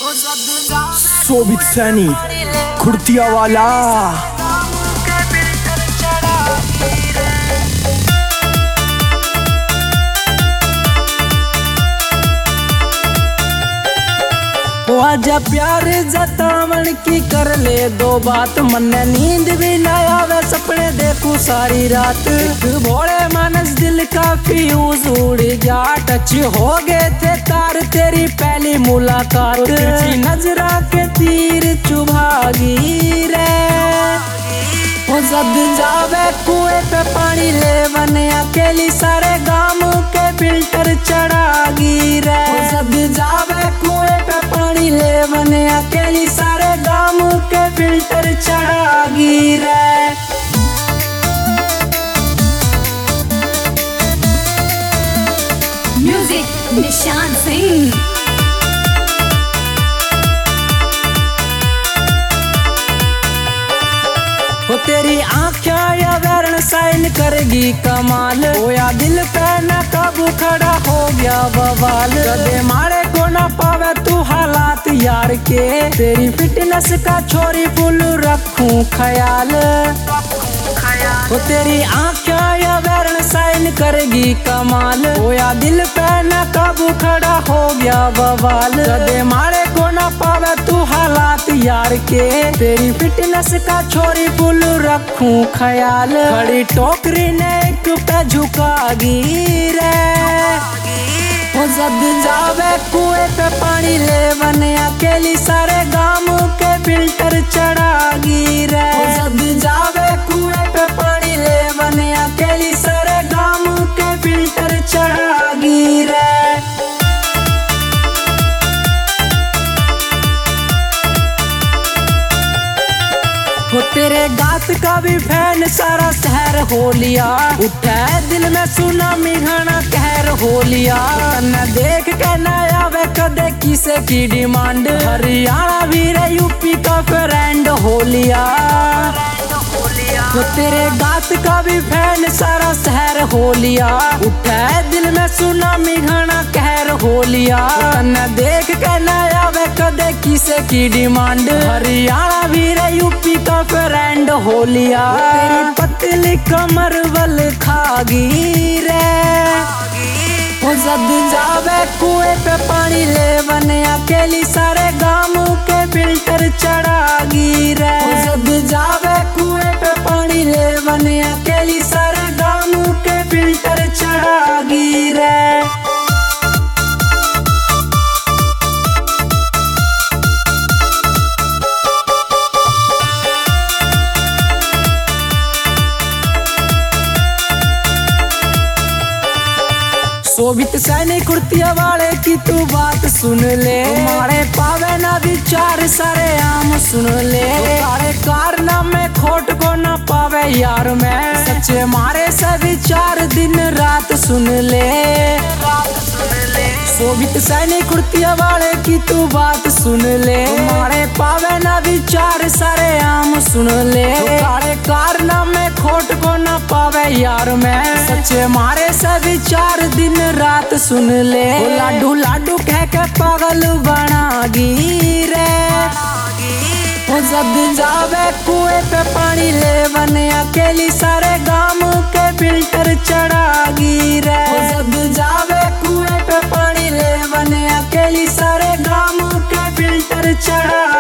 शोभित सैनी खुर्तिया वाला। आजा प्यार जतावन की कर ले दो बात, मन नींद भी न आवे सपने देखूं सारी रात। भोले मानस दिल का फ्यूज उड़ जा, टच हो गए थे तार तेरी पहली मुलाकात। नजरा के तीर चुभागी रे, जद जावे कुएं पे पानी ले बने अकेली सारे गाम के फिल्टर चढ़ागी रे। जद जावे कुएं पे पानी ले बने अकेली सारे गाम के फिल्टर चढ़ागी रे। म्यूजिक निशान सिंह। वो तेरी आँखें या वर्ण साइन करेगी कमाल, होया दिल पे न काबू खड़ा हो गया बवाल। कदे मारे को न पावे तू हालात यार के, तेरी फिटनेस का छोरी फुल रखूं ख्याल। वो तेरी आँखें या वर्ण साइन करेगी कमाल, होया दिल पे न काबू खड़ा हो गया बवाल। कदे मारे को न पावे तू हालात यार के, तेरी फिटनेस का छोरी फुल रखूं ख्याल। खड़ी टोकरी ने एक पे झुकागी रे, वो जद जावे कुएं पे पानी ले बने अकेली सारे गाम के फिल्टर चढ़ागी रे। वो जद जावे कुएं पे पानी ले बने अकेली सारे गाम के फिल्टर चढ़ागी रे। वो तेरे गात का भी फैन सारा शहर हो लिया, उठे दिल में सुनामी घना कहर हो लिया। न देख के न आवे कदे किसे की डिमांड, हरियाणा भी रे यूपी का फ्रेंड हो लिया। वो तेरे गात का भी फैन सारा शहर हो लिया, उठे दिल में सुनामी घना कहर हो लिया। न देख के न आवे कदे किसे की डिमांड, हरियाणा भी रे यूपी का फ्रेंड हो लिया। तेरी पतली कमर बल खागी रे, वो जद जावे कुएं पे पानी ले बने अकेली सारे गाम के फिल्टर चढ़ागी रे। वो जद जावे कुएं पे पानी ले बने अकेली सारे गाम के फिल्टर चढ़ागी रे। शोभित सैनी कुर्तिया वाले की तू बात सुन ले, मारे पावे ना विचार सारे आम सुन ले। सारे कारनामे खोट को ना पावे यार मैं, सच्चे मारे से विचार दिन रात सुन ले। शोभित सैनी कुर्तिया वाले की तू बात सुन ले, मारे पावे ना विचार सारे आम सुन ले। सारे कारनामे खोट को ना पावे यार मैं, सच्चे मारे से विचार दिन रात सुन ले। लाडू लाडू कह के पागल बनागी रे, वो जद जावे कुएं पे पानी ले बने अकेली सारे गाम के फिल्टर चढ़ागी रे। वो जद जावे कुएं पे पानी ले बने अकेली सारे गाम के फिल्टर चढ़ा